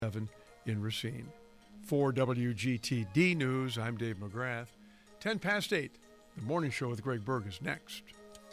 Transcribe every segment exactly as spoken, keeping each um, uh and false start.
seven in Racine. For W G T D News, I'm Dave McGrath. ten past eight, the morning show with Greg Berg is next.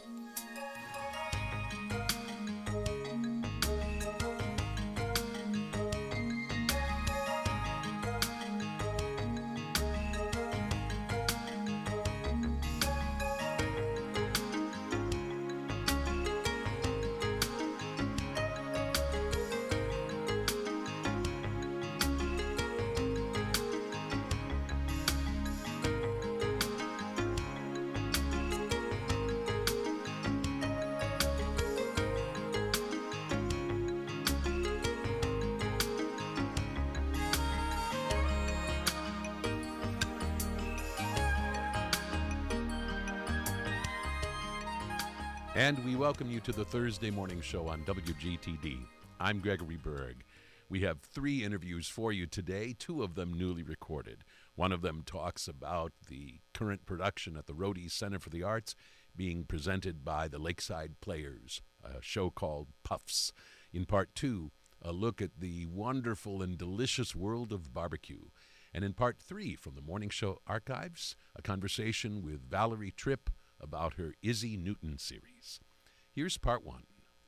And we welcome you to the Thursday morning show on W G T D. I'm Gregory Berg. We have three interviews for you today, two of them newly recorded. One of them talks about the current production at the Rhody Center for the Arts being presented by the Lakeside Players, a show called Puffs. In part two, a look at the wonderful and delicious world of barbecue. And in part three, from the morning show archives, a conversation with Valerie Tripp about her Izzy Newton series. Here's part one.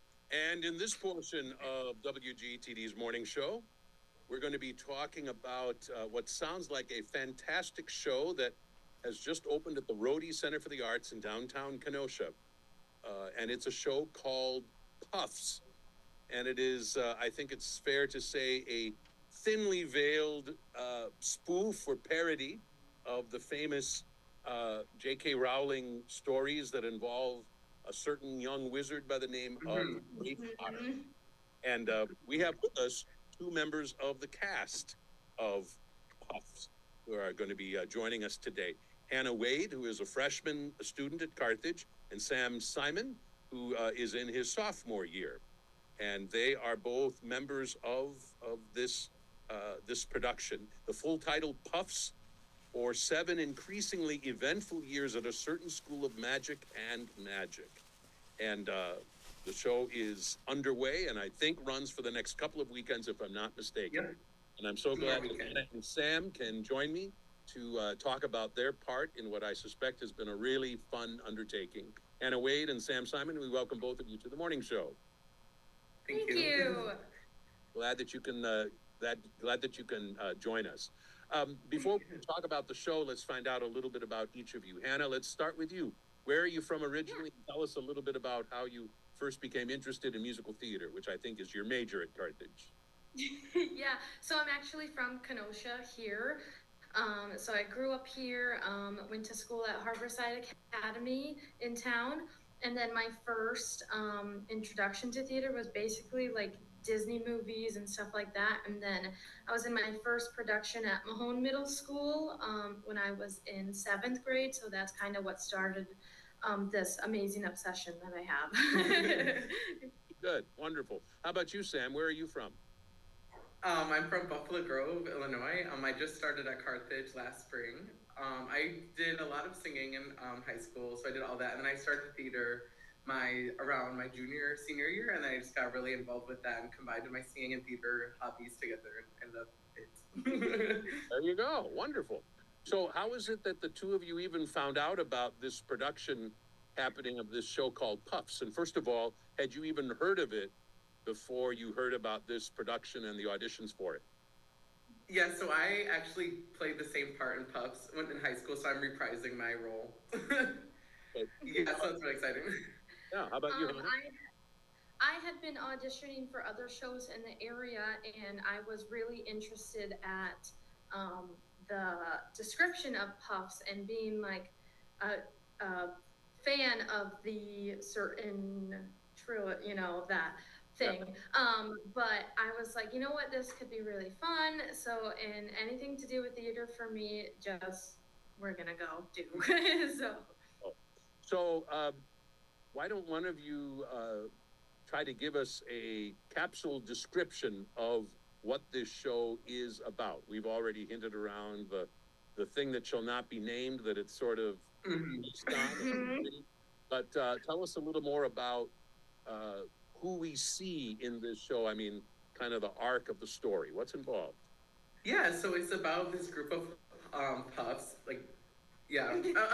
And in this portion of W G T D's morning show, we're going to be talking about uh, what sounds like a fantastic show that has just opened at the Rhody Center for the Arts in downtown Kenosha. Uh, and it's a show called Puffs. And it is, uh, I think it's fair to say, a thinly veiled uh, spoof or parody of the famous Uh, J K. Rowling stories that involve a certain young wizard by the name of Harry Potter. And uh, we have with us two members of the cast of Puffs who are going to be uh, joining us today. Hannah Wade, who is a freshman student at Carthage, and Sam Simon, who uh, is in his sophomore year. And they are both members of, of this, uh, this production. The full title, Puffs, or seven increasingly eventful years at a certain school of magic and magic. And uh, the show is underway and I think runs for the next couple of weekends, if I'm not mistaken. Yep. And I'm so glad that Hannah and Sam can join me to uh, talk about their part in what I suspect has been a really fun undertaking. Hannah Wade and Sam Simon, we welcome both of you to the morning show. Thank, Thank you. you. Glad that you can, uh, glad, glad that you can uh, join us. Um, before we talk about the show, let's find out a little bit about each of you. Hannah, let's start with you. Where are you from originally? Yeah. Tell us a little bit about how you first became interested in musical theater, which I think is your major at Carthage. Yeah, so I'm actually from Kenosha here. Um, so I grew up here, um, went to school at Harborside Academy in town. And then my first um, introduction to theater was basically like Disney movies and stuff like that. And then I was in my first production at Mahone Middle School um, when I was in seventh grade. So that's kind of what started um, this amazing obsession that I have. Good. Wonderful. How about you, Sam? Where are you from? Um, I'm from Buffalo Grove, Illinois. Um, I just started at Carthage last spring. Um, I did a lot of singing in um, high school, so I did all that. And then I started theater my around my junior, senior year, and I just got really involved with that and combined my singing and theater hobbies together and loved it. There you go. Wonderful. So how is it that the two of you even found out about this production happening of this show called Puffs? And first of all, had you even heard of it before you heard about this production and the auditions for it? Yeah, so I actually played the same part in Puffs when in high school, so I'm reprising my role. Yeah, so it's really exciting. Yeah, how about you, um, Hannah? I, I had been auditioning for other shows in the area, and I was really interested at um, the description of Puffs and being like a, a fan of the certain true, you know, that thing. Yeah. Um, but I was like, you know what, this could be really fun. So, and anything to do with theater for me, just we're gonna go do. so, so um, why don't one of you uh, try to give us a capsule description of what this show is about? We've already hinted around the the thing that shall not be named, that it's sort of based on. But uh, tell us a little more about uh, who we see in this show. I mean, kind of the arc of the story? What's involved? Yeah, so it's about this group of um, puffs, like, yeah,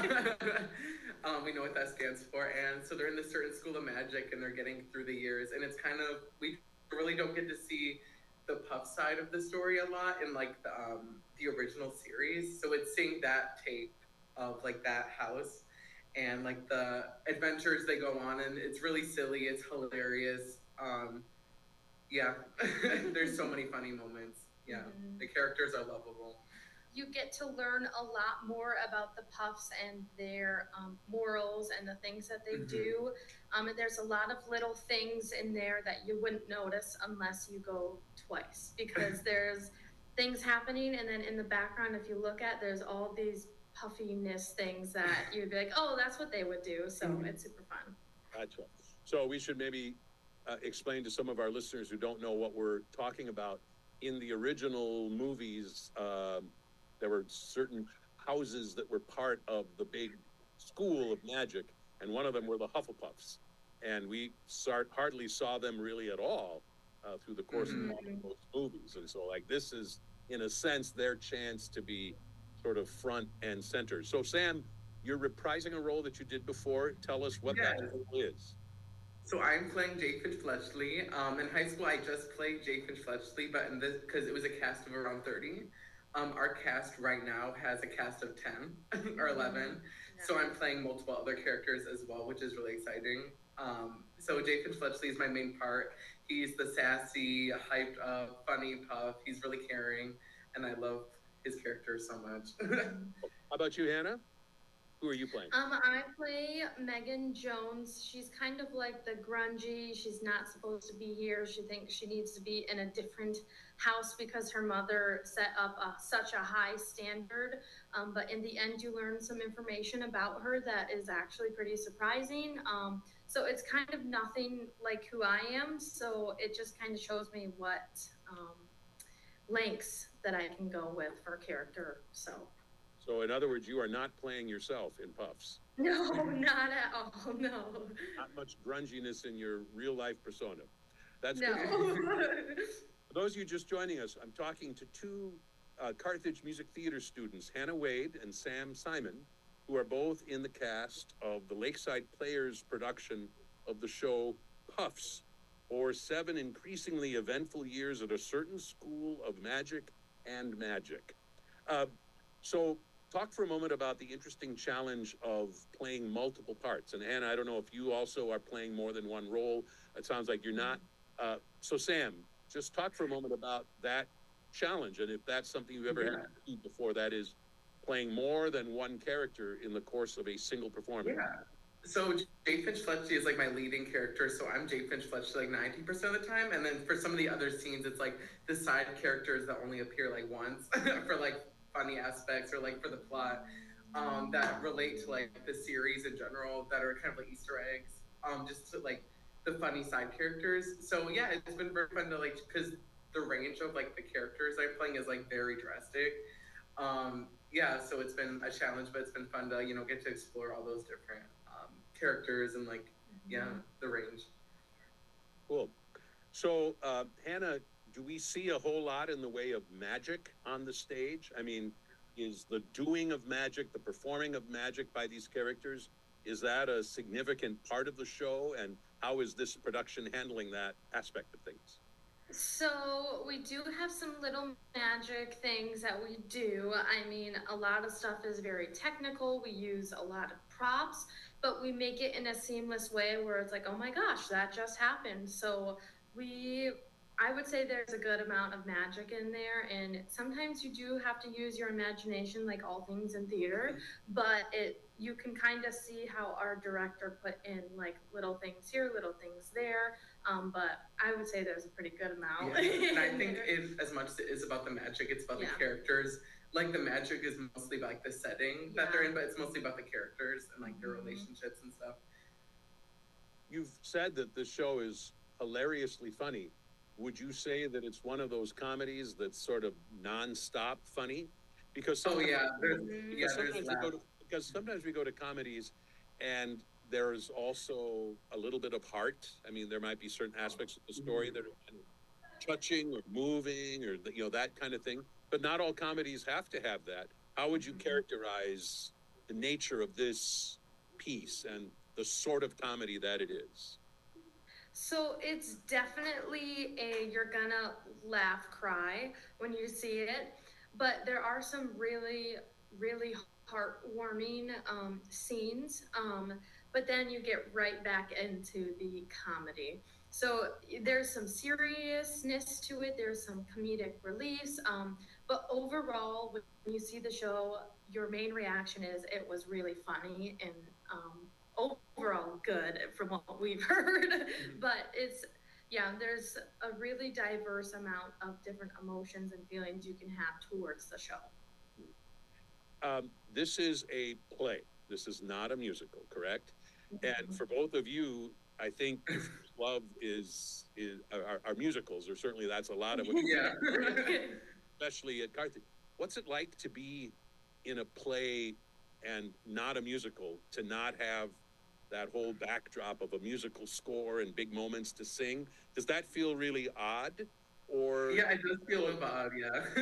um, we know what that stands for. And so they're in this certain school of magic and they're getting through the years. And it's kind of, we really don't get to see the puff side of the story a lot in like the, um, the original series. So it's seeing that tape of like that house and like the adventures they go on. And it's really silly, it's hilarious. Um, yeah, there's so many funny moments. Yeah, mm-hmm. The characters are lovable. You get to learn a lot more about the puffs and their um, morals and the things that they mm-hmm. do. Um, and there's a lot of little things in there that you wouldn't notice unless you go twice, because there's things happening, and then in the background, if you look at, there's all these puffiness things that you'd be like, oh, that's what they would do. So mm-hmm. it's super fun. Gotcha. So we should maybe uh, explain to some of our listeners who don't know what we're talking about. In the original movies, um, there were certain houses that were part of the big school of magic, and one of them were the Hufflepuffs. And we start, hardly saw them really at all uh, through the course mm-hmm. of all of those movies. And so, like, this is, in a sense, their chance to be sort of front and center. So, Sam, you're reprising a role that you did before. Tell us what yes. that role is. So I'm playing Jake Finch Fletchley. Um, in high school, I just played Jake Finch Fletchley, but in this, because it was a cast of around thirty, um, our cast right now has a cast of ten or eleven. Nice. So I'm playing multiple other characters as well, which is really exciting. Um, so Jake Finch Fletchley is my main part. He's the sassy, hyped up, funny puff. He's really caring, and I love his character so much. How about you, Hannah? Who are you playing? Um, I play Megan Jones. She's kind of like the grungy. She's not supposed to be here. She thinks she needs to be in a different house because her mother set up a, such a high standard. Um, but in the end, you learn some information about her that is actually pretty surprising. Um, so it's kind of nothing like who I am. So it just kind of shows me what um, lengths that I can go with for a character. So. So, in other words, you are not playing yourself in Puffs. No, not at all, no. Not much grunginess in your real-life persona. That's no. good. For those of you just joining us, I'm talking to two uh, Carthage Music Theater students, Hannah Wade and Sam Simon, who are both in the cast of the Lakeside Players production of the show Puffs, or Seven Increasingly Eventful Years at a Certain School of Magic and Magic. Uh, so, talk for a moment about the interesting challenge of playing multiple parts. And Hannah, I don't know if you also are playing more than one role. It sounds like you're not. Uh, so Sam, just talk for a moment about that challenge, and if that's something you've ever yeah. had to do before, that is playing more than one character in the course of a single performance. Yeah. So Jake Finch Fletchley is like my leading character, so I'm Jake Finch Fletchley like ninety percent of the time, and then for some of the other scenes, it's like the side characters that only appear like once for like funny aspects or like for the plot um, that relate to like the series in general that are kind of like Easter eggs, um, just to like the funny side characters. So yeah, it's been very fun to like, because the range of like the characters I'm playing is like very drastic. Um, yeah, so it's been a challenge, but it's been fun to, you know, get to explore all those different um, characters and like, yeah, the range. Cool. So uh, Hannah, do we see a whole lot in the way of magic on the stage? I mean, is the doing of magic, the performing of magic by these characters, is that a significant part of the show? And how is this production handling that aspect of things? So we do have some little magic things that we do. I mean, a lot of stuff is very technical. We use a lot of props, but we make it in a seamless way where it's like, oh my gosh, that just happened. So we... I would say there's a good amount of magic in there, and sometimes you do have to use your imagination like all things in theater, but it you can kind of see how our director put in like little things here, little things there, um, but I would say there's a pretty good amount. Yeah. And I think it, as much as it is about the magic, it's about yeah. the characters. Like the magic is mostly about like the setting yeah. that they're in, but it's mostly about the characters and like their mm-hmm. relationships and stuff. You've said that this show is hilariously funny. Would you say that it's one of those comedies that's sort of nonstop funny? Because oh yeah, there's, because, yeah, sometimes we go to, because sometimes we go to comedies, and there's also a little bit of heart. I mean, there might be certain aspects of the story that are touching or moving or, you know, that kind of thing. But not all comedies have to have that. How would you characterize the nature of this piece and the sort of comedy that it is? So it's definitely a you're gonna laugh, cry when you see it, but there are some really, really heartwarming um, scenes. Um, but then you get right back into the comedy. So there's some seriousness to it. There's some comedic reliefs. Um, but overall, when you see the show, your main reaction is it was really funny and um, overall good from what we've heard. But it's, yeah, there's a really diverse amount of different emotions and feelings you can have towards the show. Um, this is a play. This is not a musical, correct? Mm-hmm. And for both of you, I think love is is our, our musicals, or certainly that's a lot of what you yeah. do, especially at Carthage. What's it like to be in a play and not a musical, to not have that whole backdrop of a musical score and big moments to sing? Does that feel really odd? Or yeah, it does feel odd, yeah.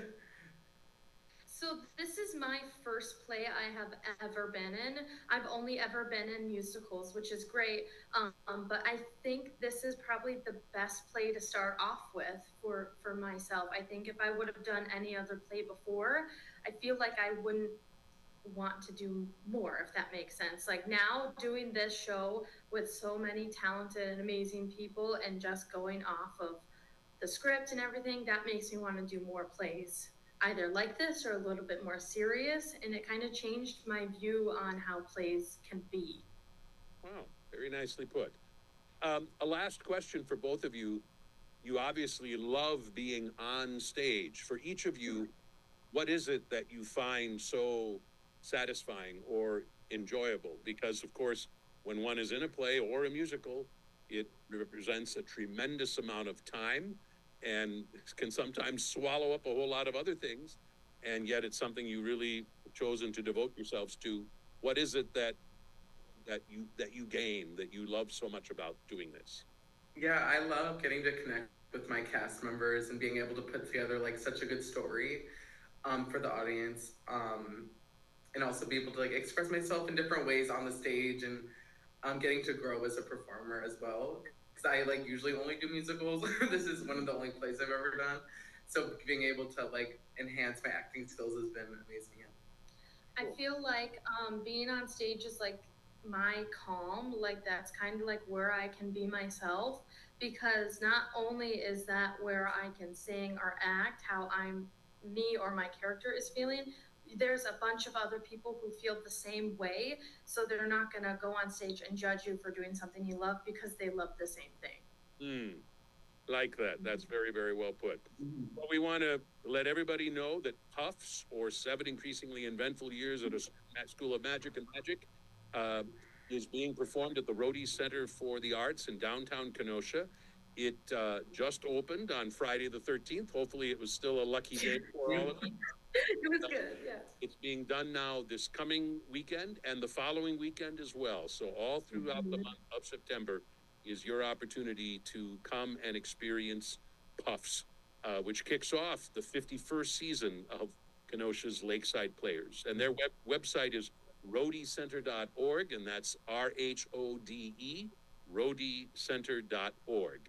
So this is my first play I have ever been in. I've only ever been in musicals, which is great. Um, but I think this is probably the best play to start off with for, for myself. I think if I would have done any other play before, I feel like I wouldn't want to do more, if that makes sense. Like now doing this show with so many talented and amazing people and just going off of the script and everything, that makes me want to do more plays, either like this or a little bit more serious, and it kind of changed my view on how plays can be. Wow, very nicely put. Um, a last question for both of you. You obviously love being on stage. For each of you, what is it that you find so satisfying or enjoyable? Because, of course, when one is in a play or a musical, it represents a tremendous amount of time and can sometimes swallow up a whole lot of other things, and yet it's something you really chosen to devote yourselves to. What is it that that you that you gain, that you love so much about doing this? Yeah, I love getting to connect with my cast members and being able to put together like such a good story um, for the audience, um, and also be able to like express myself in different ways on the stage, and um, getting to grow as a performer as well. I like usually only do musicals. This is one of the only plays I've ever done. So being able to like enhance my acting skills has been amazing. Yeah. Cool. I feel like um, being on stage is like my calm. Like that's kind of like where I can be myself, because not only is that where I can sing or act how I'm me or my character is feeling, there's a bunch of other people who feel the same way, so they're not going to go on stage and judge you for doing something you love because they love the same thing. Mm, like that. That's very, very well put. Well, we want to let everybody know that Puffs, or Seven Increasingly Eventful Years at a School of Magic and Magic, uh, is being performed at the Rhody Center for the Arts in downtown Kenosha. It uh, just opened on Friday the thirteenth. Hopefully it was still a lucky day for all of them. It was good, yeah. It's being done now this coming weekend and the following weekend as well. So all throughout mm-hmm. the month of September is your opportunity to come and experience Puffs, uh, which kicks off the fifty-first season of Kenosha's Lakeside Players. And their web- website is rhody center dot org, and that's R H O D E, rhody center dot org.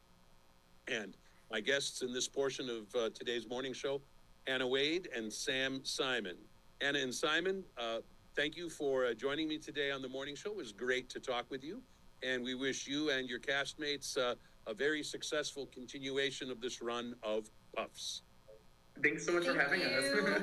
And my guests in this portion of uh, today's morning show, Anna Wade and Sam Simon. Anna and Simon, uh, thank you for uh, joining me today on the morning show. It was great to talk with you, and we wish you and your castmates uh, a very successful continuation of this run of Puffs. Thanks so much thank for having you. us.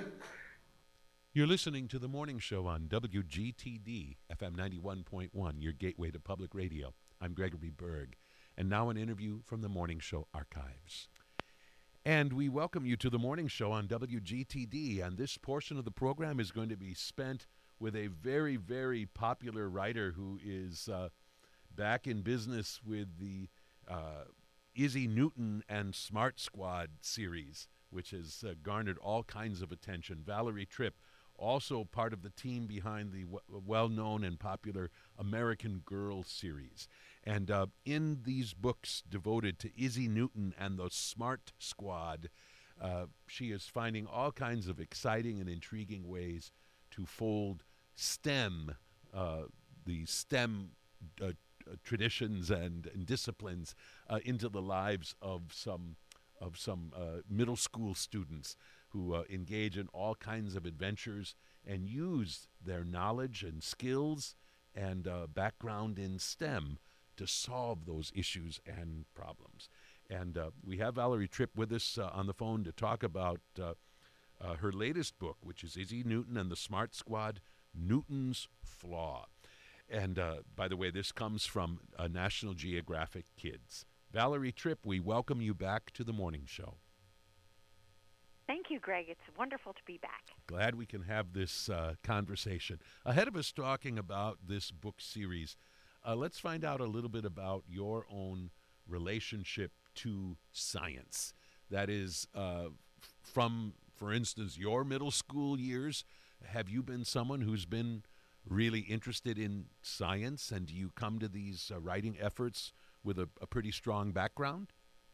You're listening to The Morning Show on W G T D, F M ninety-one point one, your gateway to public radio. I'm Gregory Berg, and now an interview from The Morning Show archives. And we welcome you to The Morning Show on W G T D, and this portion of the program is going to be spent with a very, very popular writer who is uh, back in business with the uh, Izzy Newton and Smart Squad series, which has uh, garnered all kinds of attention. Valerie Tripp, also part of the team behind the w- well-known and popular American Girl series. And uh, in these books devoted to Izzy Newton and the SMART Squad, uh, she is finding all kinds of exciting and intriguing ways to fold STEM, uh, the STEM uh, traditions and, and disciplines uh, into the lives of some of some uh, middle school students who uh, engage in all kinds of adventures and use their knowledge and skills and uh, background in STEM to solve those issues and problems. And uh, we have Valerie Tripp with us uh, on the phone to talk about uh, uh, her latest book, which is Izzy Newton and the SMART Squad, Newton's Flaw. And uh, by the way, this comes from uh, National Geographic Kids. Valerie Tripp, we welcome you back to the morning show. Thank you, Greg. It's wonderful to be back. Glad we can have this uh, conversation. Ahead of us talking about this book series, uh, let's find out a little bit about your own relationship to science. That is, uh, f- from, for instance, your middle school years, have you been someone who's been really interested in science, and do you come to these uh, writing efforts with a, a pretty strong background?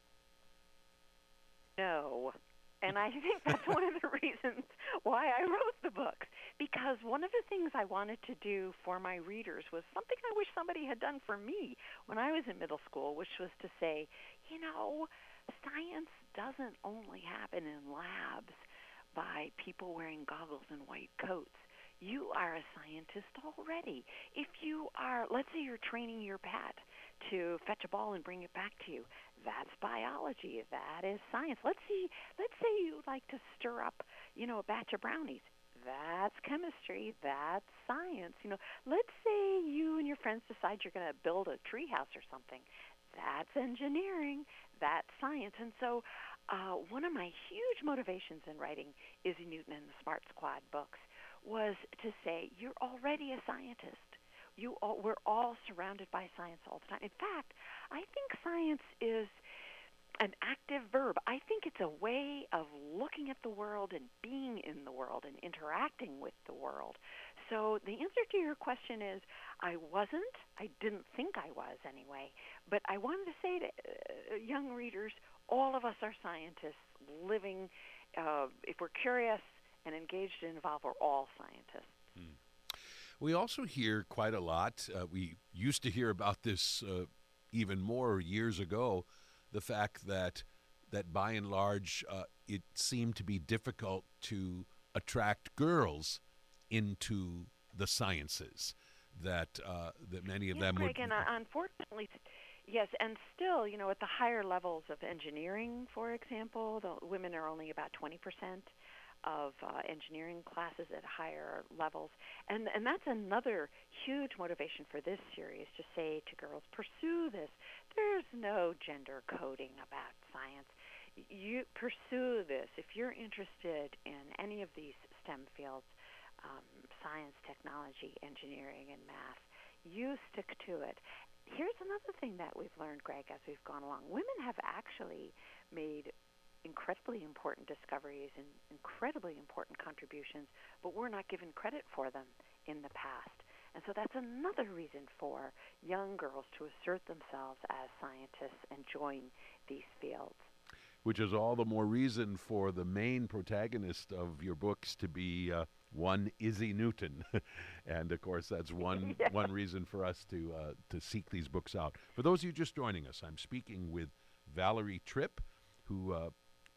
No. And I think that's one of the reasons why I wrote the books, because one of the things I wanted to do for my readers was something I wish somebody had done for me when I was in middle school, which was to say, you know, science doesn't only happen in labs by people wearing goggles and white coats. You are a scientist already. If you are, let's say you're training your pet to fetch a ball and bring it back to you, that's biology. That is science. Let's see, let's say you like to stir up, you know, a batch of brownies. That's chemistry. That's science. You know, let's say you and your friends decide you're going to build a tree house or something. That's engineering. That's science. And so uh, one of my huge motivations in writing Izzy Newton and the SMART Squad books was to say, you're already a scientist. You all, we're all surrounded by science all the time. In fact, I think science is an active verb. I think it's a way of looking at the world and being in the world and interacting with the world. So the answer to your question is, I wasn't. I didn't think I was anyway. But I wanted to say to uh, young readers, all of us are scientists living. Uh, if we're curious and engaged and involved, we're all scientists. Hmm. We also hear quite a lot. Uh, we used to hear about this uh, even more years ago, the fact that that by and large uh, it seemed to be difficult to attract girls into the sciences, that uh, that many of yes, them Greg, would... and uh, unfortunately, yes, and still, you know, at the higher levels of engineering, for example, the women are only about twenty percent of uh, engineering classes at higher levels. And and that's another huge motivation for this series, to say to girls, pursue this. There's no gender coding about science. You pursue this. If you're interested in any of these STEM fields, um, science, technology, engineering, and math, you stick to it. Here's another thing that we've learned, Greg, as we've gone along. Women have actually made incredibly important discoveries and incredibly important contributions, but we're not given credit for them in the past. And so that's another reason for young girls to assert themselves as scientists and join these fields. Which is all the more reason for the main protagonist of your books to be uh, one Izzy Newton. And, of course, that's one yeah. one reason for us to, uh, to seek these books out. For those of you just joining us, I'm speaking with Valerie Tripp, who... Uh,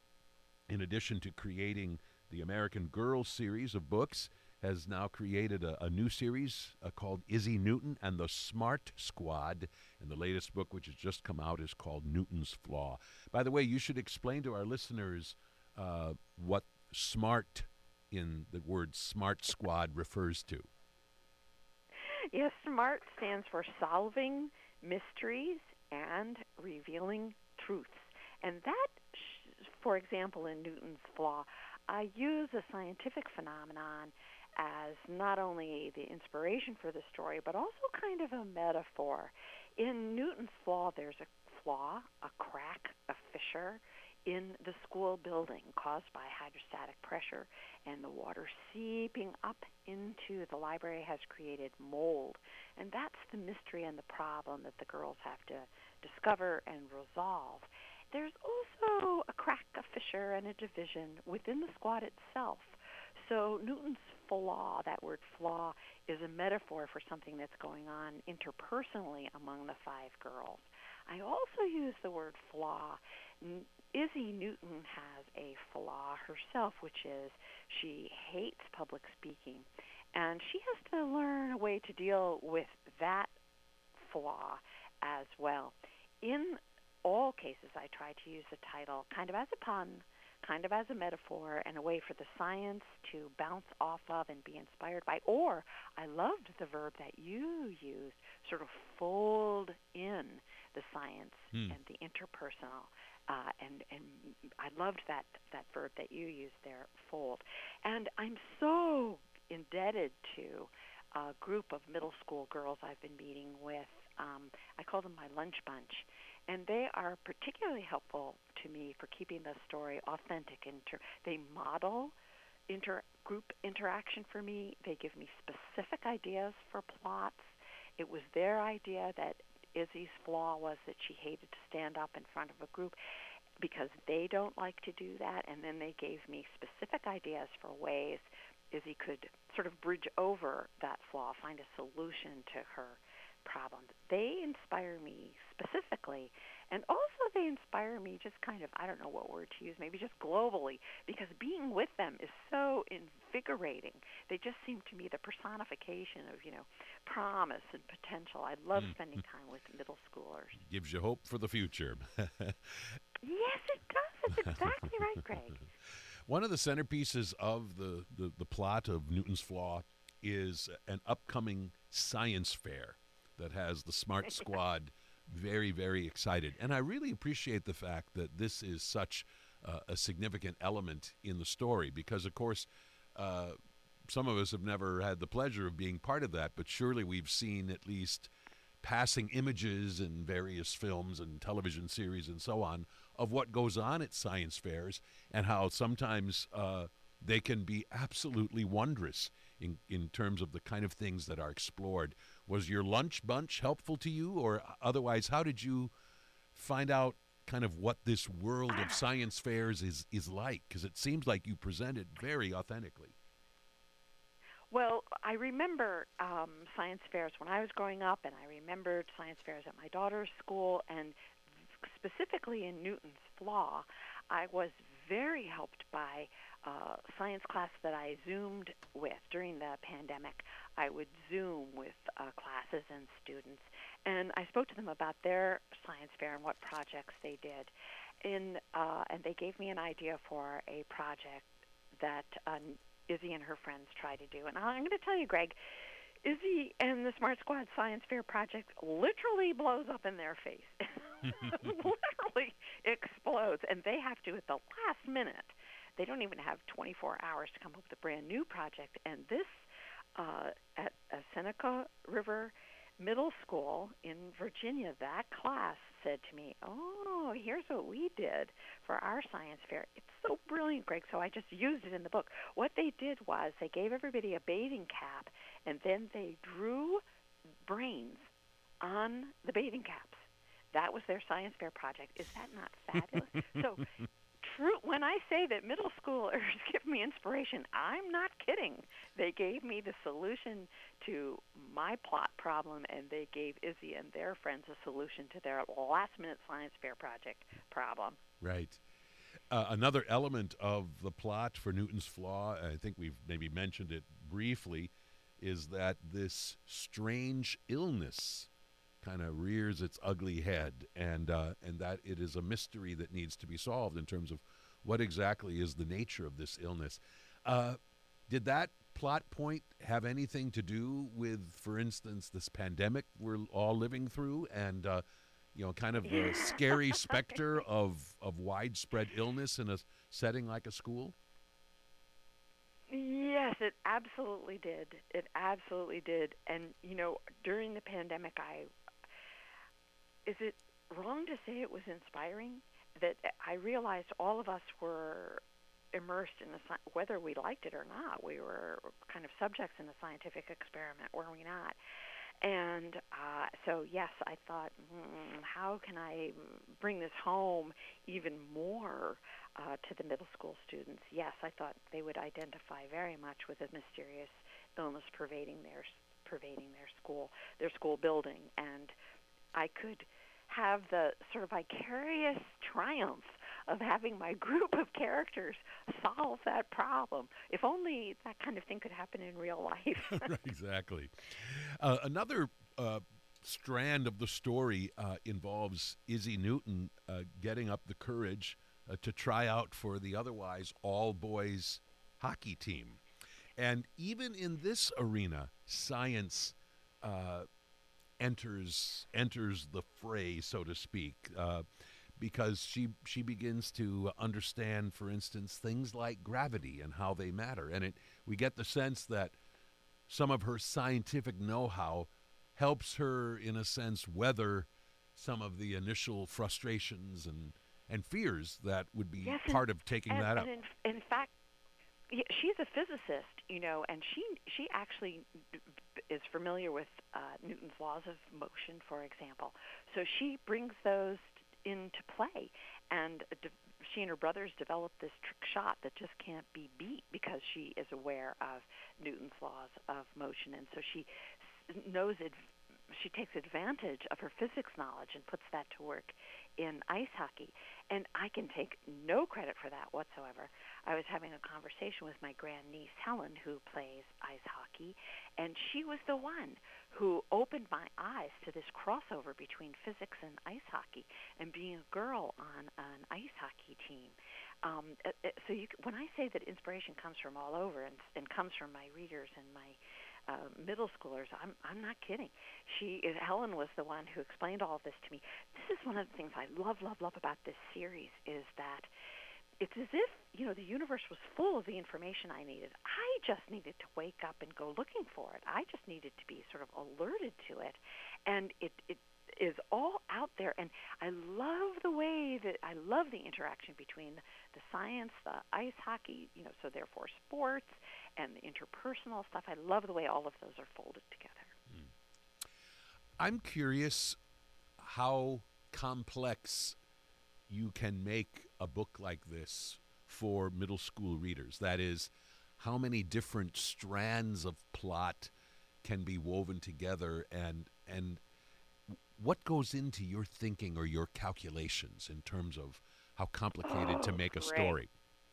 in addition to creating the American Girls series of books, has now created a, a new series uh, called Izzy Newton and the SMART Squad. And the latest book, which has just come out, is called Newton's Flaw. By the way, you should explain to our listeners uh, what SMART in the word SMART Squad refers to. Yes, SMART stands for solving mysteries and revealing truths. And that, for example, in Newton's Flaw, I use a scientific phenomenon as not only the inspiration for the story, but also kind of a metaphor. In Newton's Flaw, there's a flaw, a crack, a fissure in the school building caused by hydrostatic pressure, and the water seeping up into the library has created mold. And that's the mystery and the problem that the girls have to discover and resolve. There's also a crack, a fissure, and a division within the squad itself. So Newton's flaw, that word flaw, is a metaphor for something that's going on interpersonally among the five girls. I also use the word flaw. Izzy Newton has a flaw herself, which is she hates public speaking. And she has to learn a way to deal with that flaw as well. In all cases, I try to use the title kind of as a pun, kind of as a metaphor, and a way for the science to bounce off of and be inspired by. Or I loved the verb that you used, sort of fold in the science Hmm. and the interpersonal. Uh, and, and I loved that, that verb that you used there, fold. And I'm so indebted to a group of middle school girls I've been meeting with. Um, I call them my lunch bunch. And they are particularly helpful to me for keeping the story authentic. Inter- they model inter- group interaction for me. They give me specific ideas for plots. It was their idea that Izzy's flaw was that she hated to stand up in front of a group because they don't like to do that. And then they gave me specific ideas for ways Izzy could sort of bridge over that flaw, find a solution to her problem. They inspire me specifically, and also they inspire me just kind of, I don't know what word to use, maybe just globally, because being with them is so invigorating. They just seem to me the personification of, you know, promise and potential. I love Mm. spending time with middle schoolers. Gives you hope for the future. Yes, it does. That's exactly right, Greg. One of the centerpieces of the, the, the plot of Newton's Flaw is an upcoming science fair that has the Smart Squad very, very excited. And I really appreciate the fact that this is such uh, a significant element in the story because, of course, uh, some of us have never had the pleasure of being part of that, but surely we've seen at least passing images in various films and television series and so on of what goes on at science fairs and how sometimes uh, they can be absolutely wondrous in, in terms of the kind of things that are explored. Was your lunch bunch helpful to you, or otherwise, how did you find out kind of what this world of science fairs is, is like? Because it seems like you present it very authentically. Well, I remember um, science fairs when I was growing up, and I remembered science fairs at my daughter's school, and specifically in Newton's Flaw, I was very helped by uh, science class that I Zoomed with during the pandemic. I would Zoom with uh, classes and students, and I spoke to them about their science fair and what projects they did. In, uh, and they gave me an idea for a project that uh, Izzy and her friends try to do. And I'm going to tell you, Greg, Izzy and the Smart Squad Science Fair project literally blows up in their face. Literally explodes. And they have to, at the last minute, they don't even have twenty-four hours to come up with a brand new project. And this, uh, at uh, Seneca River Middle School in Virginia, that class said to me, oh, here's what we did for our science fair. It's so brilliant, Greg, so I just used it in the book. What they did was they gave everybody a bathing cap, and then they drew brains on the bathing caps. That was their science fair project. Is that not fabulous? So true. When I say that middle schoolers give me inspiration, I'm not kidding. They gave me the solution to my plot problem, and they gave Izzy and their friends a solution to their last-minute science fair project problem. Right. Uh, another element of the plot for Newton's Flaw, I think we've maybe mentioned it briefly, is that this strange illness kind of rears its ugly head, and uh, and that it is a mystery that needs to be solved in terms of what exactly is the nature of this illness. Uh, did that plot point have anything to do with, for instance, this pandemic we're all living through, and uh, you know, kind of the scary specter of of widespread illness in a setting like a school? Yes, it absolutely did. It absolutely did. And you know, during the pandemic, I is it wrong to say it was inspiring? that I realized all of us were immersed in the sci- whether we liked it or not. We were kind of subjects in a scientific experiment, were we not? And uh, so, yes, I thought, mm, how can I bring this home even more uh, to the middle school students? Yes, I thought they would identify very much with a mysterious illness pervading their pervading their school, their school building, and I could have the sort of vicarious triumph of having my group of characters solve that problem. If only that kind of thing could happen in real life. Right, exactly. Uh, another uh, strand of the story uh, involves Izzy Newton uh, getting up the courage uh, to try out for the otherwise all-boys hockey team. And even in this arena, science uh, enters enters the fray, so to speak, uh, because she she begins to understand, for instance, things like gravity and how they matter. And it we get the sense that some of her scientific know-how helps her, in a sense, weather some of the initial frustrations and, and fears that would be yes, part and, of taking and, that and up. In, in fact, yeah, she's a physicist, you know, and she she actually is familiar with uh, Newton's laws of motion, for example. So she brings those into play, and de- she and her brothers developed this trick shot that just can't be beat because she is aware of Newton's laws of motion, and so she s- knows it. She takes advantage of her physics knowledge and puts that to work in ice hockey. And I can take no credit for that whatsoever. I was having a conversation with my grandniece, Helen, who plays ice hockey, and she was the one who opened my eyes to this crossover between physics and ice hockey and being a girl on an ice hockey team. Um, so you, when I say that inspiration comes from all over and, and comes from my readers and my Uh, middle schoolers, I'm I'm not kidding. She Helen was the one who explained all of this to me. This is one of the things I love, love, love about this series is that it's as if, you know, the universe was full of the information I needed. I just needed to wake up and go looking for it. I just needed to be sort of alerted to it, and it it is all out there. And I love the way that I love the interaction between the science, the ice hockey, you know, so therefore sports, and the interpersonal stuff. I love the way all of those are folded together. Mm. I'm curious how complex you can make a book like this for middle school readers. That is, how many different strands of plot can be woven together, and and what goes into your thinking or your calculations in terms of how complicated oh, to make a great. story?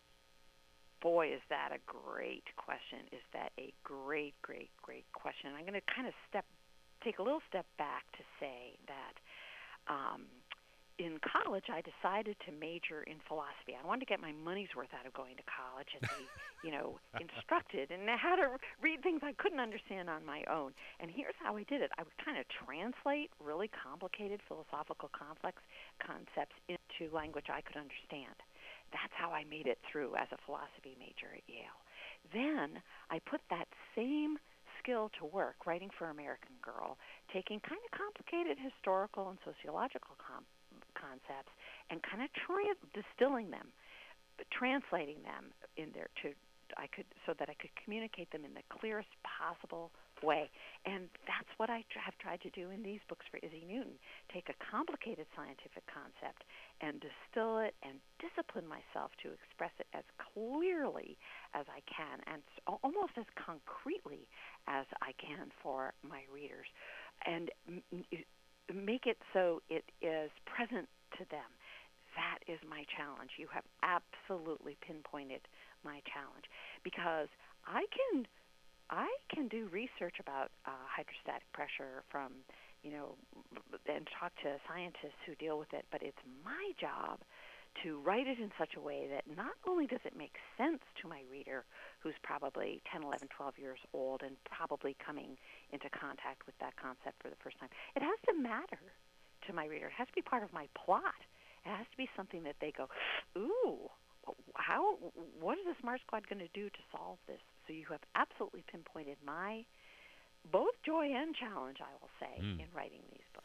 Boy, is that a great question. Is that a great, great, great question. I'm going to kind of step, take a little step back to say that um, in college, I decided to major in philosophy. I wanted to get my money's worth out of going to college and be, you know, instructed and how to read things I couldn't understand on my own. And here's how I did it. I would kind of translate really complicated philosophical complex concepts into language I could understand. That's how I made it through as a philosophy major at Yale. Then I put that same skill to work writing for American Girl, taking kind of complicated historical and sociological com- concepts and kind of tra- distilling them, translating them in there to I could so that I could communicate them in the clearest possible way. And that's what I tr- have tried to do in these books for Izzy Newton. Take a complicated scientific concept and distill it and discipline myself to express it as clearly as I can and s- almost as concretely as I can for my readers, and m- m- make it so it is present to them. That is my challenge. You have absolutely pinpointed my challenge, because I can I can do research about uh, hydrostatic pressure from, you know, and talk to scientists who deal with it, but it's my job to write it in such a way that not only does it make sense to my reader, who's probably ten, eleven, twelve years old and probably coming into contact with that concept for the first time, it has to matter to my reader. It has to be part of my plot. It has to be something that they go, ooh, how? What is the Smart Squad going to do to solve this? So you have absolutely pinpointed my both joy and challenge, I will say, mm. in writing these books.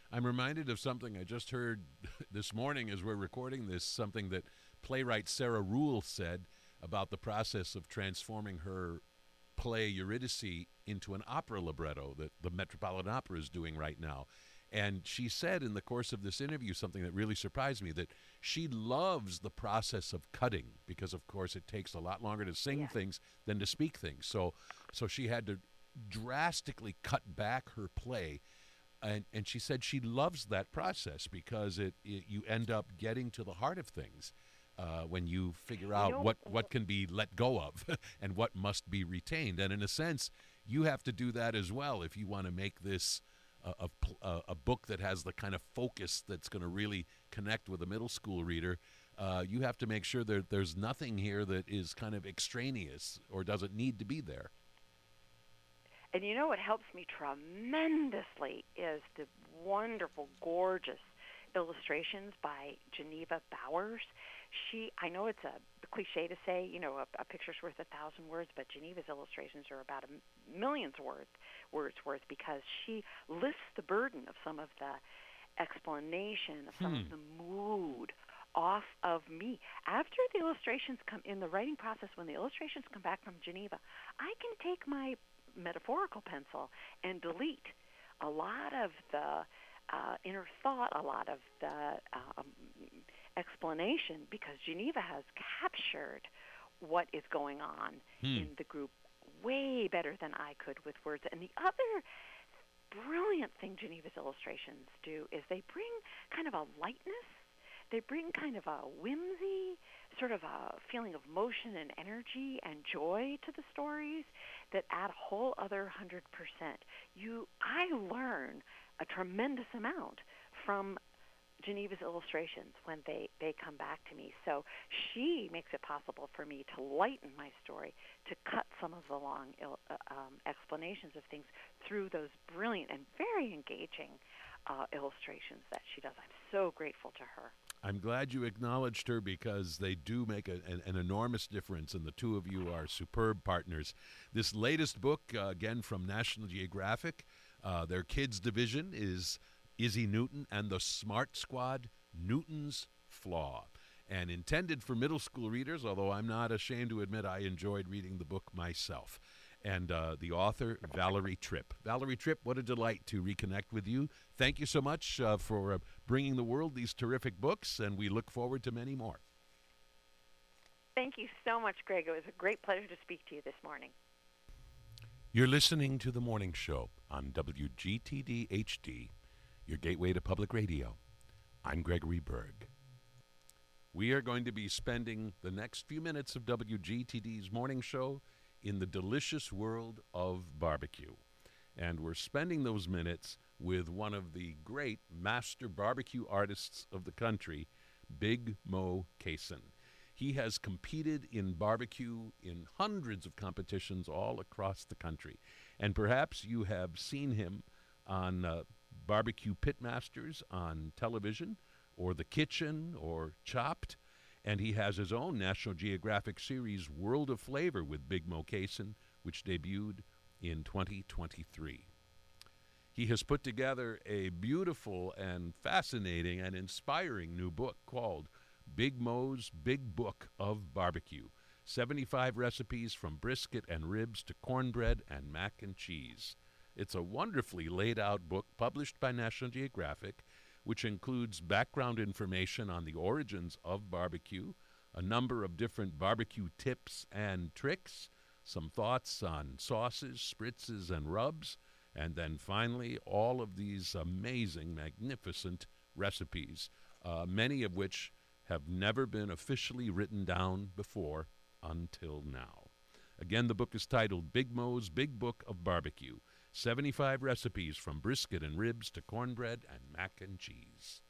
I'm reminded of something I just heard this morning as we're recording this, something that playwright Sarah Rule said about the process of transforming her play Eurydice into an opera libretto that the Metropolitan Opera is doing right now. And she said in the course of this interview something that really surprised me, that she loves the process of cutting because, of course, it takes a lot longer to sing Yeah. things than to speak things. So so she had to drastically cut back her play. And, and she said she loves that process because it, it you end up getting to the heart of things uh, when you figure out know, what, what can be let go of and what must be retained. And in a sense, you have to do that as well if you want to make this a, a, pl- a, a book that has the kind of focus that's going to really connect with a middle school reader. Uh, you have to make sure that there's nothing here that is kind of extraneous or doesn't need to be there. And you know what helps me tremendously is the wonderful, gorgeous illustrations by Geneva Bowers. She, I know it's a cliche to say, you know, a, a picture's worth a thousand words, but Geneva's illustrations are about a million's worth, words worth because she lifts the burden of some of the explanation, of some Hmm. of the mood off of me. After the illustrations come, in the writing process, when the illustrations come back from Geneva, I can take my metaphorical pencil and delete a lot of the uh, inner thought, a lot of the um, explanation, because Geneva has captured what is going on Hmm. in the group way better than I could with words. And the other brilliant thing Geneva's illustrations do is they bring kind of a lightness. They bring kind of a whimsy, sort of a feeling of motion and energy and joy to the stories that add a whole other hundred percent. You, I learn a tremendous amount from Geneva's illustrations when they, they come back to me. So she makes it possible for me to lighten my story, to cut some of the long il, uh, um, explanations of things through those brilliant and very engaging uh, illustrations that she does. I'm so grateful to her. I'm glad you acknowledged her because they do make a, an, an enormous difference, and the two of you are superb partners. This latest book, uh, again from National Geographic, uh, their kids division is Izzy Newton and the Smart Squad, Newton's Flaw. And intended for middle school readers, although I'm not ashamed to admit I enjoyed reading the book myself. And uh, the author, Valerie Tripp. Valerie Tripp, what a delight to reconnect with you. Thank you so much uh, for uh, bringing the world these terrific books, and we look forward to many more. Thank you so much, Greg. It was a great pleasure to speak to you this morning. You're listening to The Morning Show on W G T D H D, your gateway to public radio. I'm Gregory Berg. We are going to be spending the next few minutes of W G T D's Morning Show in the delicious world of barbecue. And we're spending those minutes with one of the great master barbecue artists of the country, Big Mo Cason. He has competed in barbecue in hundreds of competitions all across the country. And perhaps you have seen him on uh, Barbecue Pitmasters on television, or The Kitchen, or Chopped. And he has his own National Geographic series, World of Flavor, with Big Mo Cason, which debuted in twenty twenty-three. He has put together a beautiful and fascinating and inspiring new book called Big Mo's Big Book of Barbecue, seventy-five recipes from brisket and ribs to cornbread and mac and cheese. It's a wonderfully laid out book published by National Geographic, which includes background information on the origins of barbecue, a number of different barbecue tips and tricks, some thoughts on sauces, spritzes, and rubs, and then finally all of these amazing, magnificent recipes, uh, many of which have never been officially written down before until now. Again, the book is titled Big Mo's Big Book of Barbecue, seventy-five recipes from brisket and ribs to cornbread and mac and cheese.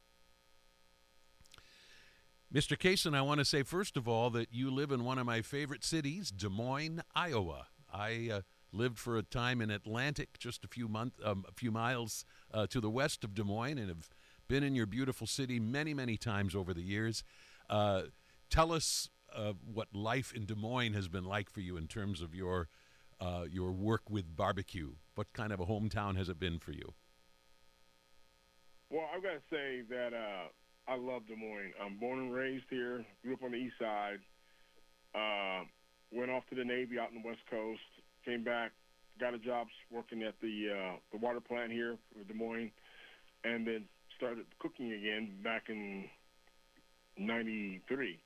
Mister Cason, I want to say, first of all, that you live in one of my favorite cities, Des Moines, Iowa. I uh, lived for a time in Atlantic, just a few month, um, a few miles uh, to the west of Des Moines, and have been in your beautiful city many, many times over the years. Uh, tell us uh, what life in Des Moines has been like for you in terms of your uh, your work with barbecue. What kind of a hometown has it been for you? Well, I've got to say that uh, I love Des Moines. I'm born and raised here, grew up on the east side, uh, went off to the Navy out on the West Coast, came back, got a job working at the uh, the water plant here for Des Moines, and then started cooking again back in ninety-three.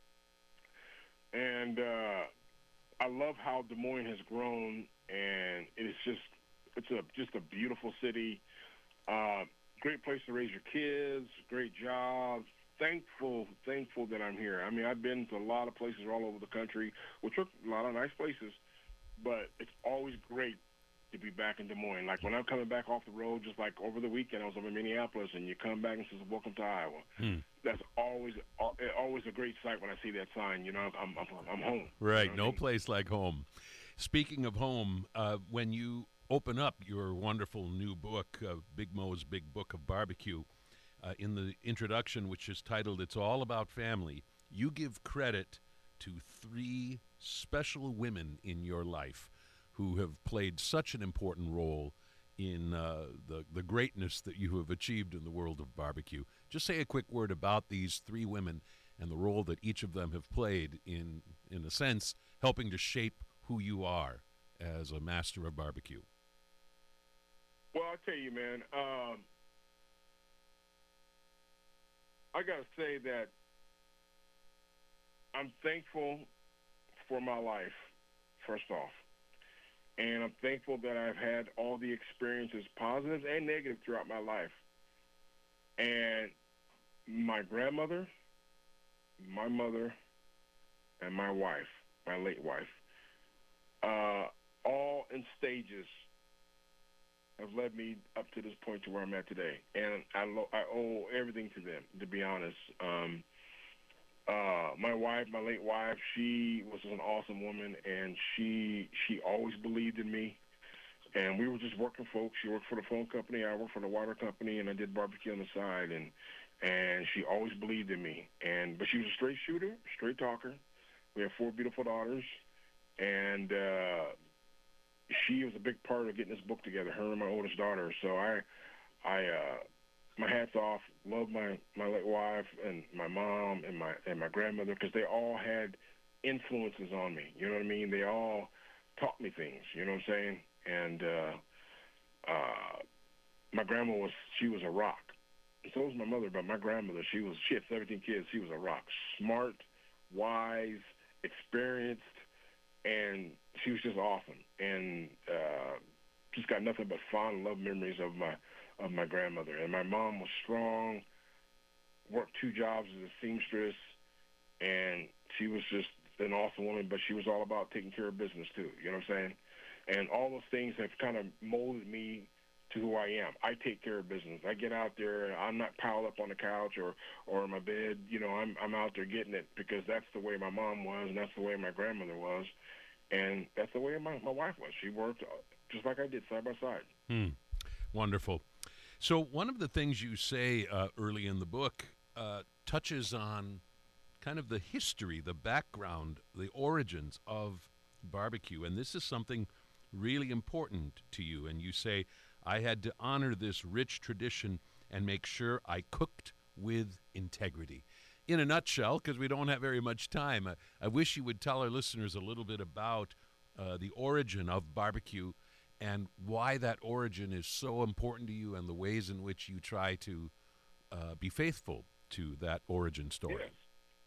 And uh, I love how Des Moines has grown, and it's just it's a just a beautiful city. Uh, great place to raise your kids, great jobs. Thankful, thankful that I'm here. I mean, I've been to a lot of places all over the country, which are a lot of nice places, but it's always great to be back in Des Moines. Like when I'm coming back off the road, just like over the weekend, I was up in Minneapolis, and you come back and says, "Welcome to Iowa." Hmm. That's always always a great sight when I see that sign. You know, I'm I'm, I'm home. Right, You know what no I mean? place like home. Speaking of home, uh, when you open up your wonderful new book, uh, Big Mo's Big Book of Barbecue, uh, in the introduction, which is titled "It's All About Family," you give credit to three special women in your life who have played such an important role in uh, the, the greatness that you have achieved in the world of barbecue. Just say a quick word about these three women and the role that each of them have played in, in a sense, helping to shape who you are as a master of barbecue. Well, I'll tell you, man, um, I got to say that I'm thankful for my life, first off. And I'm thankful that I've had all the experiences, positive and negative, throughout my life. And my grandmother, my mother, and my wife, my late wife, uh, all in stages have led me up to this point to where I'm at today. And I, lo- I owe everything to them, to be honest. Um, uh, my wife, my late wife, she was an awesome woman, and she she always believed in me. And we were just working folks. She worked for the phone company, I worked for the water company, and I did barbecue on the side. And and she always believed in me. And but she was a straight shooter, straight talker. We have four beautiful daughters, and uh, she was a big part of getting this book together. Her and my oldest daughter. So I I. Uh, My hat's off. Love my, my late wife and my mom and my and my grandmother, because they all had influences on me. You know what I mean? They all taught me things. You know what I'm saying? And uh, uh, my grandma was she was a rock, and so was my mother. But my grandmother, she was she had seventeen kids. She was a rock, smart, wise, experienced, and she was just awesome. And uh, just got nothing but fond love memories of my. of my grandmother. And my mom was strong, worked two jobs as a seamstress, and she was just an awesome woman, but she was all about taking care of business too, you know what I'm saying? And all those things have kind of molded me to who I am. I take care of business. I get out there, I'm not piled up on the couch or, or in my bed, you know, I'm I'm out there getting it, because that's the way my mom was, and that's the way my grandmother was, and that's the way my, my wife was. She worked just like I did, side by side. Hmm. Wonderful. So one of the things you say uh, early in the book uh, touches on kind of the history, the background, the origins of barbecue. And this is something really important to you. And you say, I had to honor this rich tradition and make sure I cooked with integrity. In a nutshell, because we don't have very much time, uh, I wish you would tell our listeners a little bit about uh, the origin of barbecue and why that origin is so important to you, and the ways in which you try to uh, be faithful to that origin story. Yes.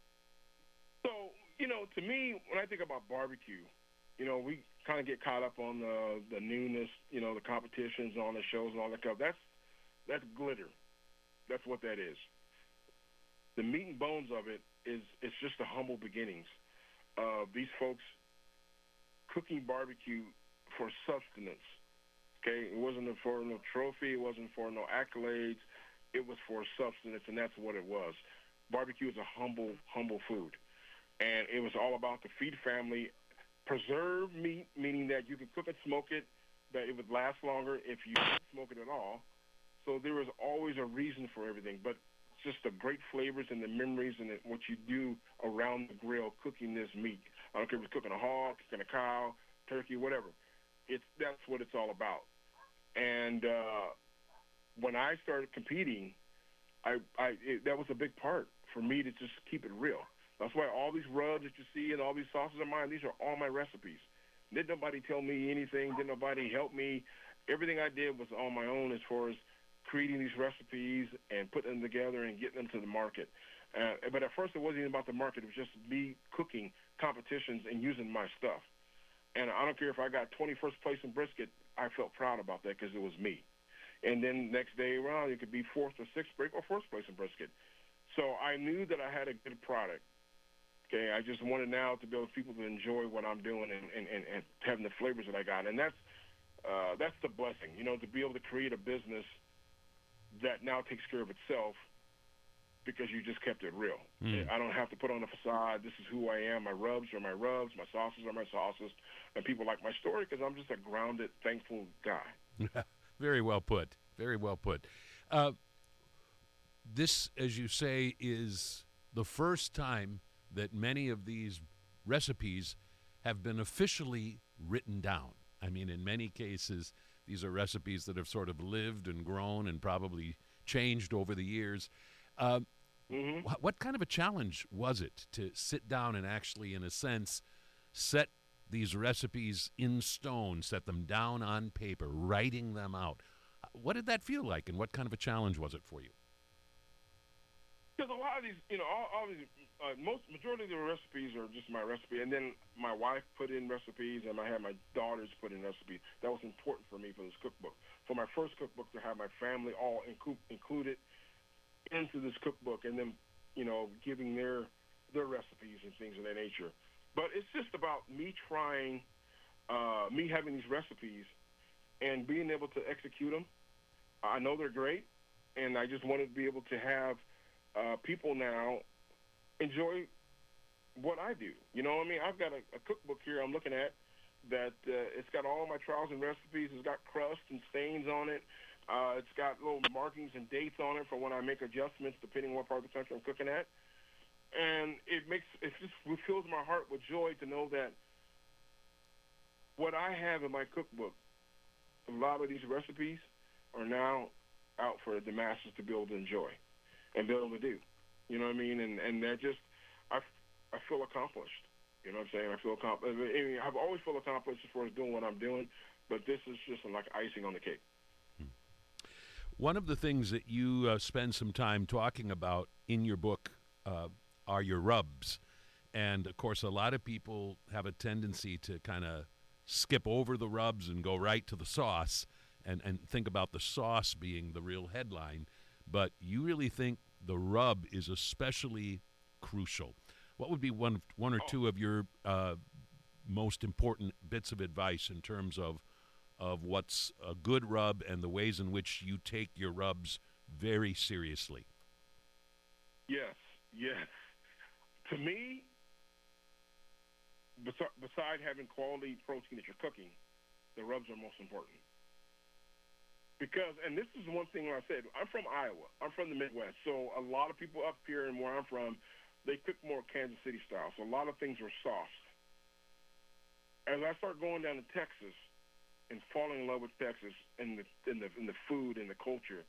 So, you know, to me, when I think about barbecue, you know, we kind of get caught up on the the newness, you know, the competitions on the shows and all that stuff. That's that's glitter. That's what that is. The meat and bones of it is it's just the humble beginnings of these folks cooking barbecue for substance. Okay, it wasn't for no trophy, it wasn't for no accolades, it was for substance, and that's what it was. Barbecue is a humble, humble food, and it was all about the feed family, preserve meat, meaning that you could cook and smoke it, that it would last longer if you didn't smoke it at all. So there was always a reason for everything, but just the great flavors and the memories and the, what you do around the grill cooking this meat. I don't care if it's cooking a hog, cooking a cow, turkey, whatever. It's that's what it's all about. And uh, when I started competing, I, I it, that was a big part for me to just keep it real. That's why all these rubs that you see and all these sauces are mine. These are all my recipes. Didn't nobody tell me anything. Didn't nobody help me. Everything I did was on my own as far as creating these recipes and putting them together and getting them to the market. Uh, but at first, it wasn't even about the market. It was just me cooking competitions and using my stuff. And I don't care if I got twenty-first place in brisket, I felt proud about that because it was me. And then next day around, it could be fourth or sixth place or first place in brisket. So I knew that I had a good product. Okay, I just wanted now to be able for people to enjoy what I'm doing and, and, and, and having the flavors that I got. And that's uh, that's the blessing, you know, to be able to create a business that now takes care of itself because you just kept it real. Mm. I don't have to put on a facade. This is who I am. My rubs are my rubs. My sauces are my sauces. And people like my story because I'm just a grounded, thankful guy. Very well put. Very well put. Uh, this, as you say, is the first time that many of these recipes have been officially written down. I mean, in many cases, these are recipes that have sort of lived and grown and probably changed over the years. Uh, mm-hmm. wh- what kind of a challenge was it to sit down and actually, in a sense, set these recipes in stone, set them down on paper, writing them out? What did that feel like, and what kind of a challenge was it for you? Because a lot of these, you know, all, all these, uh, most majority of the recipes are just my recipe, and then my wife put in recipes, and I had my daughters put in recipes. That was important for me for this cookbook. For my first cookbook, to have my family all incu- included into this cookbook, and then, you know, giving their their recipes and things of that nature. But it's just about me trying, uh, me having these recipes, and being able to execute them. I know they're great, and I just wanted to be able to have Uh, people now enjoy what I do. You know what I mean? I've got a, a cookbook here I'm looking at that uh, it's got all my trials and recipes. It's got crust and stains on it. Uh, it's got little markings and dates on it for when I make adjustments depending on what part of the country I'm cooking at. And it makes it just it fills my heart with joy to know that what I have in my cookbook, a lot of these recipes are now out for the masses to be able to enjoy and be able to do. You know what I mean? And and that just, I, I feel accomplished. You know what I'm saying? I feel accomplished. I mean, I've always felt accomplished as far as doing what I'm doing, but this is just like icing on the cake. Hmm. One of the things that you uh, spend some time talking about in your book uh, are your rubs. And, of course, a lot of people have a tendency to kind of skip over the rubs and go right to the sauce and, and think about the sauce being the real headline. But you really think the rub is especially crucial. What would be one one or two of your uh, most important bits of advice in terms of of what's a good rub and the ways in which you take your rubs very seriously? Yes, yes. To me, bes- beside having quality protein that you're cooking, the rubs are most important. Because, and this is one thing I said, I'm from Iowa. I'm from the Midwest. So a lot of people up here and where I'm from, they cook more Kansas City style. So a lot of things are sauced. As I start going down to Texas and falling in love with Texas and the, and the, and the food and the culture,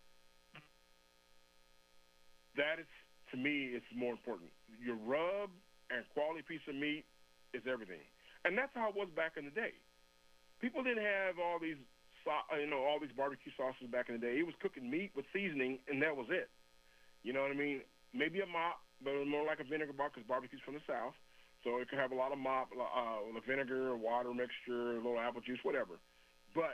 that is, to me, it's more important. Your rub and quality piece of meat is everything. And that's how it was back in the day. People didn't have all these you know, all these barbecue sauces back in the day. It was cooking meat with seasoning, and that was it. You know what I mean? Maybe a mop, but it was more like a vinegar bar because barbecue's from the South. So it could have a lot of mop, uh, a vinegar, water mixture, a little apple juice, whatever. But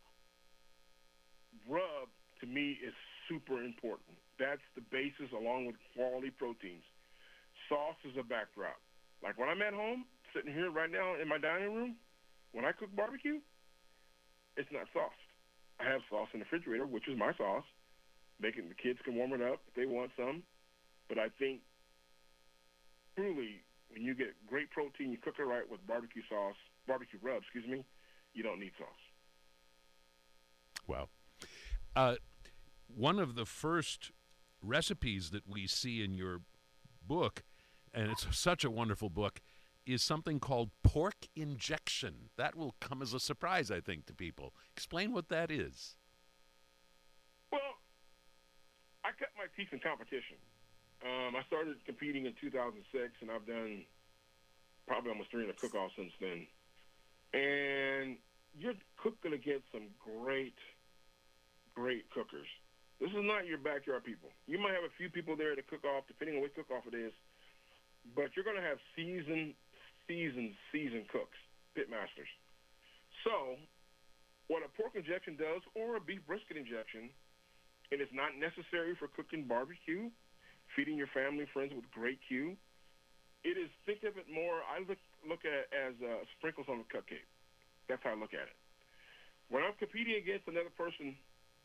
rub, to me, is super important. That's the basis along with quality proteins. Sauce is a backdrop. Like when I'm at home, sitting here right now in my dining room, when I cook barbecue, it's not sauced. I have sauce in the refrigerator, which is my sauce. They can, the kids can warm it up if they want some. But I think, truly, when you get great protein, you cook it right with barbecue sauce, barbecue rub, excuse me, you don't need sauce. Well, uh, one of the first recipes that we see in your book, and it's such a wonderful book, is something called pork injection. That will come as a surprise, I think, to people. Explain what that is. Well, I cut my teeth in competition. Um, I started competing in two thousand six, and I've done probably almost three hundred cook-offs since then. And you're cooking against some great, great cookers. This is not your backyard people. You might have a few people there to cook off, depending on what cook-off it is, but you're going to have seasoned, seasoned, seasoned cooks, pit masters. So what a pork injection does, or a beef brisket injection, and it's not necessary for cooking barbecue, feeding your family and friends with great Q. It is, think of it more, I look look at it as uh, sprinkles on a cupcake. That's how I look at it. When I'm competing against another person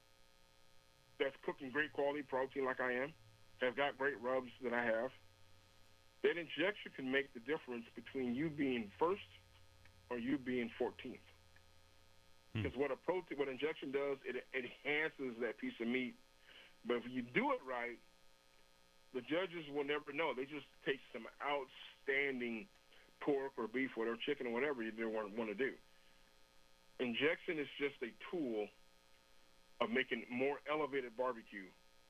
that's cooking great quality protein like I am, has got great rubs that I have, that injection can make the difference between you being first or you being fourteenth. Because hmm. what a protein, what injection does, it, it enhances that piece of meat. But if you do it right, the judges will never know. They just take some outstanding pork or beef, or chicken, or whatever you want, want to do. Injection is just a tool of making more elevated barbecue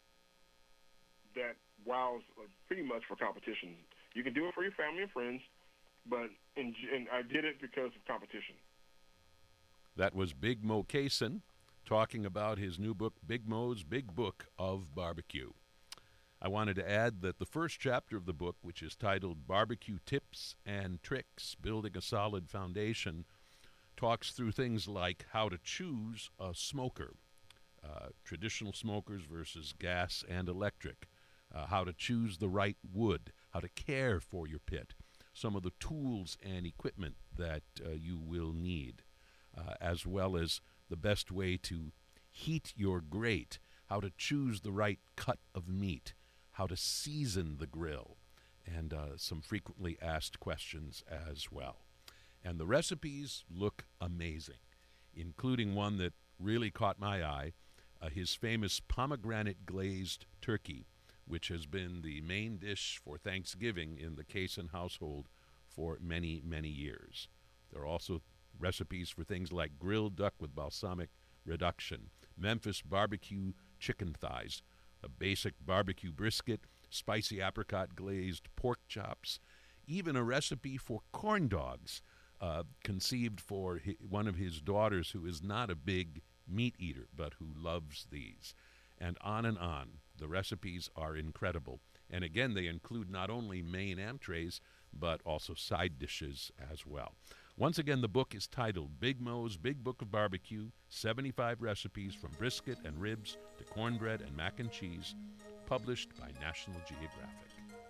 that wows uh, pretty much for competition. You can do it for your family and friends, but in, and I did it because of competition. That was Big Mo Cason talking about his new book, Big Mo's Big Book of Barbecue. I wanted to add that the first chapter of the book, which is titled Barbecue Tips and Tricks, Building a Solid Foundation, talks through things like how to choose a smoker, uh, traditional smokers versus gas and electric, uh, how to choose the right wood, how to care for your pit, some of the tools and equipment that uh, you will need, uh, as well as the best way to heat your grate, how to choose the right cut of meat, how to season the grill, and uh, some frequently asked questions as well. And the recipes look amazing, including one that really caught my eye, uh, his famous pomegranate glazed turkey, which has been the main dish for Thanksgiving in the Cason household for many, many years. There are also recipes for things like grilled duck with balsamic reduction, Memphis barbecue chicken thighs, a basic barbecue brisket, spicy apricot glazed pork chops, even a recipe for corn dogs, uh, conceived for hi- one of his daughters who is not a big meat eater, but who loves these. And on and on. The recipes are incredible. And again, they include not only main entrees, but also side dishes as well. Once again, the book is titled Big Mo's Big Book of Barbecue, seventy-five recipes from brisket and ribs to cornbread and mac and cheese, published by National Geographic.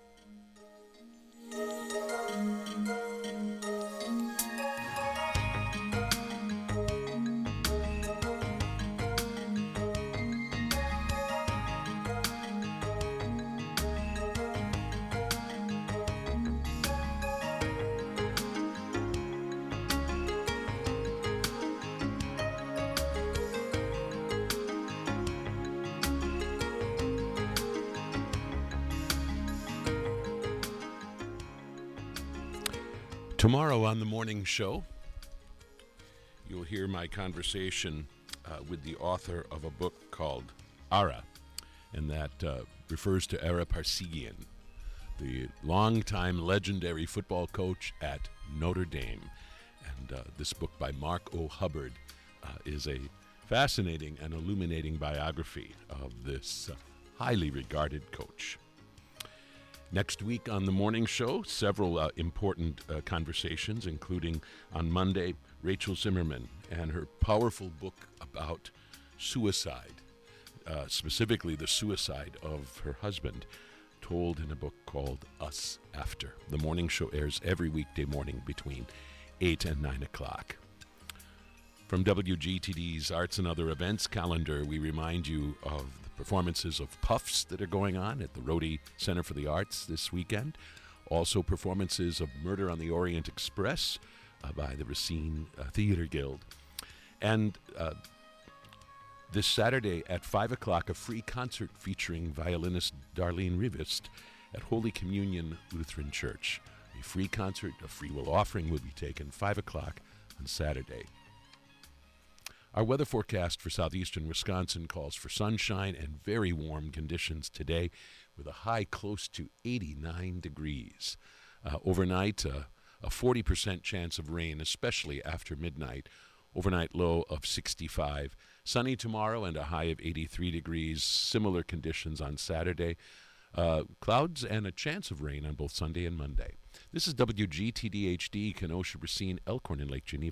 Tomorrow on the morning show, you'll hear my conversation uh, with the author of a book called Ara, and that uh, refers to Ara Parseghian, the longtime legendary football coach at Notre Dame. And uh, this book by Mark O. Hubbard uh, is a fascinating and illuminating biography of this uh, highly regarded coach. Next week on the morning show, several uh, important uh, conversations, including on Monday, Rachel Zimmerman and her powerful book about suicide, uh, specifically the suicide of her husband, told in a book called Us After. The morning show airs every weekday morning between eight and nine o'clock. From W G T D's Arts and Other Events calendar, we remind you of the performances of Puffs that are going on at the Rhodey Center for the Arts this weekend. Also performances of Murder on the Orient Express uh, by the Racine uh, Theater Guild. And uh, this Saturday at five o'clock, a free concert featuring violinist Darlene Rivest at Holy Communion Lutheran Church. A free concert, a free will offering will be taken five o'clock on Saturday. Our weather forecast for southeastern Wisconsin calls for sunshine and very warm conditions today with a high close to eighty-nine degrees. Uh, overnight, uh, a forty percent chance of rain, especially after midnight. Overnight low of sixty-five. Sunny tomorrow and a high of eighty-three degrees. Similar conditions on Saturday. Uh, clouds and a chance of rain on both Sunday and Monday. This is W G T D H D, Kenosha, Racine, Elkhorn, and Lake Geneva.